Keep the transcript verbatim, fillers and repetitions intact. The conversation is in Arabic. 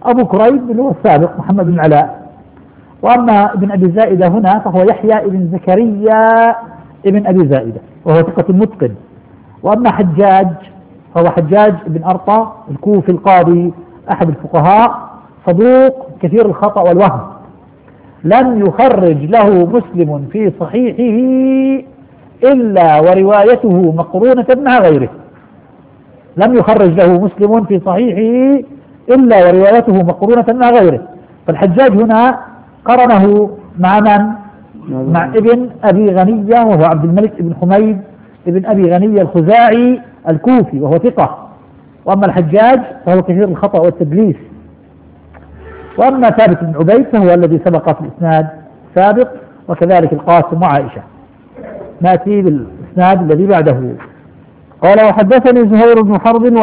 أبو كريب اللي هو السابق محمد بن علاء. وأما ابن أبي زائدة هنا فهو يحيى ابن زكريا ابن أبي زائدة وهو ثقة متقن. وأما حجاج فهو حجاج بن أرطى الكوفي القاضي أحد الفقهاء صدوق كثير الخطأ والوهم، لم يخرج له مسلم في صحيحه إلا وروايته مقرونة مع غيره. لم يخرج له مسلم في صحيحه إلا وروايته مقرونة مع غيره. فالحجاج هنا قرنه مع من؟ مع ابن أبي غنية وهو عبد الملك بن حميد ابن أبي غنية الخزاعي الكوفي وهو ثقة. وأما الحجاج فهو كثير الخطأ والتدليس. وأما ثابت بن عبيد فهو الذي سبق في الإسناد سابق، وكذلك القاسم وعائشة. نأتي بالإسناد الذي بعده. قال وحدثني زهير بن حرب